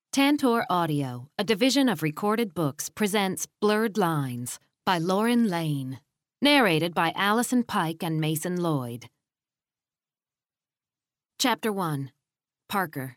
Tantor Audio, a division of Recorded Books, presents Blurred Lines by Lauren Lane. Narrated by Allison Pike and Mason Lloyd. Chapter 1. Parker.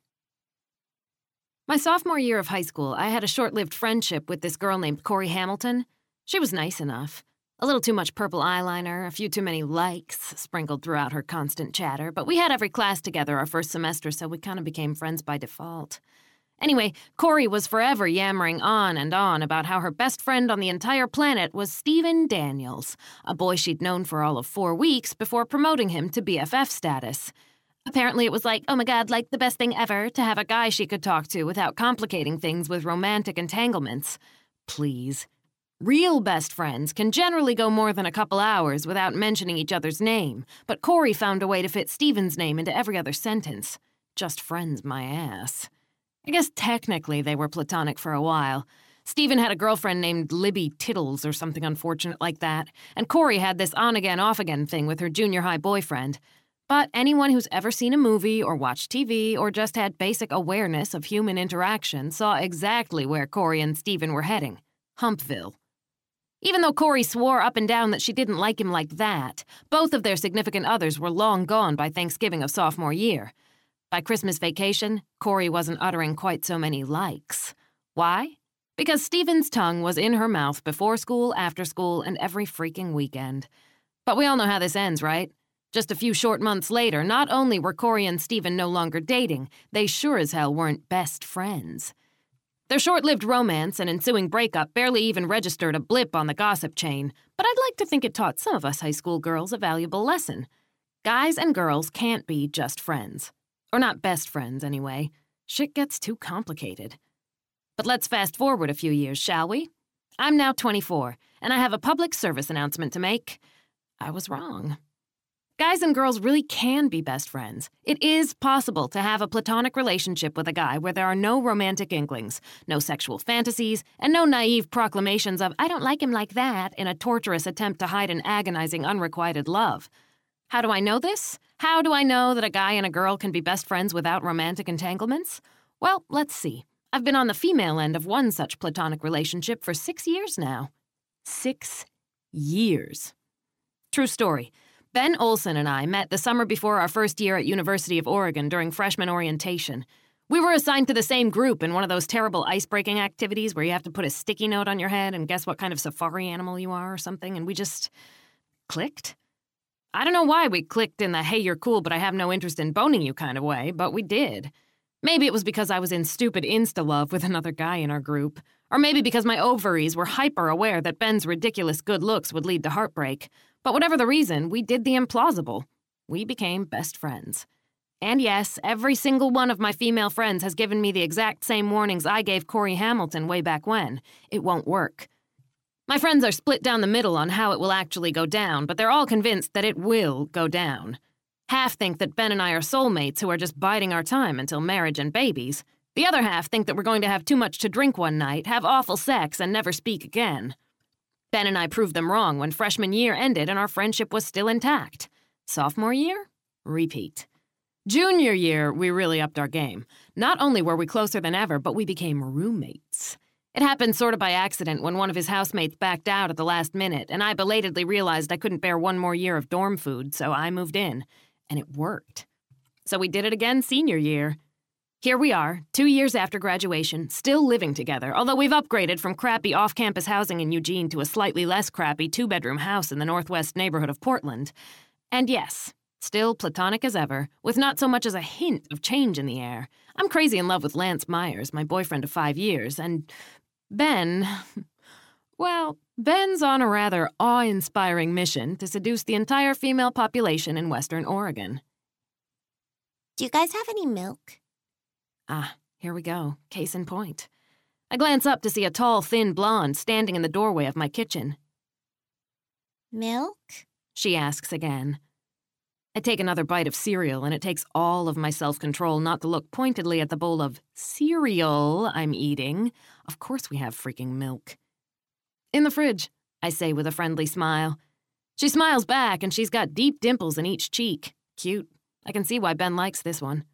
My sophomore year of high school, I had a short-lived friendship with this girl named Corey Hamilton. She was nice enough. A little too much purple eyeliner, a few too many likes sprinkled throughout her constant chatter, but we had every class together our first semester, so we kind of became friends by default. Anyway, Corey was forever yammering on and on about how her best friend on the entire planet was Steven Daniels, a boy she'd known for all of 4 weeks before promoting him to BFF status. Apparently it was like, oh my god, like the best thing ever to have a guy she could talk to without complicating things with romantic entanglements. Please. Real best friends can generally go more than a couple hours without mentioning each other's name, but Corey found a way to fit Steven's name into every other sentence. Just friends, my ass. I guess technically they were platonic for a while. Steven had a girlfriend named Libby Tittles or something unfortunate like that, and Corey had this on-again, off-again thing with her junior high boyfriend. But anyone who's ever seen a movie or watched TV or just had basic awareness of human interaction saw exactly where Corey and Steven were heading. Humpville. Even though Corey swore up and down that she didn't like him like that, both of their significant others were long gone by Thanksgiving of sophomore year. By Christmas vacation, Corey wasn't uttering quite so many likes. Why? Because Steven's tongue was in her mouth before school, after school, and every freaking weekend. But we all know how this ends, right? Just a few short months later, not only were Corey and Steven no longer dating, they sure as hell weren't best friends. Their short-lived romance and ensuing breakup barely even registered a blip on the gossip chain, but I'd like to think it taught some of us high school girls a valuable lesson. Guys and girls can't be just friends. Or not best friends, anyway. Shit gets too complicated. But let's fast forward a few years, shall we? I'm now 24, and I have a public service announcement to make. I was wrong. Guys and girls really can be best friends. It is possible to have a platonic relationship with a guy where there are no romantic inklings, no sexual fantasies, and no naive proclamations of, I don't like him like that, in a torturous attempt to hide an agonizing unrequited love. How do I know this? How do I know that a guy and a girl can be best friends without romantic entanglements? Well, let's see. I've been on the female end of one such platonic relationship for 6 years now. 6 years. True story. Ben Olson and I met the summer before our first year at University of Oregon during freshman orientation. We were assigned to the same group in one of those terrible ice-breaking activities where you have to put a sticky note on your head and guess what kind of safari animal you are or something, and we just clicked. I don't know why we clicked in the hey, you're cool, but I have no interest in boning you kind of way, but we did. Maybe it was because I was in stupid insta-love with another guy in our group. Or maybe because my ovaries were hyper-aware that Ben's ridiculous good looks would lead to heartbreak. But whatever the reason, we did the implausible. We became best friends. And yes, every single one of my female friends has given me the exact same warnings I gave Corey Hamilton way back when. It won't work. My friends are split down the middle on how it will actually go down, but they're all convinced that it will go down. Half think that Ben and I are soulmates who are just biding our time until marriage and babies. The other half think that we're going to have too much to drink one night, have awful sex, and never speak again. Ben and I proved them wrong when freshman year ended and our friendship was still intact. Sophomore year? Repeat. Junior year, we really upped our game. Not only were we closer than ever, but we became roommates. It happened sort of by accident when one of his housemates backed out at the last minute, and I belatedly realized I couldn't bear one more year of dorm food, so I moved in. And it worked. So we did it again senior year. Here we are, 2 years after graduation, still living together, although we've upgraded from crappy off-campus housing in Eugene to a slightly less crappy 2-bedroom house in the northwest neighborhood of Portland. And yes, still platonic as ever, with not so much as a hint of change in the air. I'm crazy in love with Lance Myers, my boyfriend of 5 years, and Ben, well, Ben's on a rather awe-inspiring mission to seduce the entire female population in Western Oregon. Do you guys have any milk? Ah, here we go. Case in point. I glance up to see a tall, thin blonde standing in the doorway of my kitchen. Milk? She asks again. I take another bite of cereal, and it takes all of my self-control not to look pointedly at the bowl of cereal I'm eating. Of course we have freaking milk. In the fridge, I say with a friendly smile. She smiles back, and she's got deep dimples in each cheek. Cute. I can see why Ben likes this one.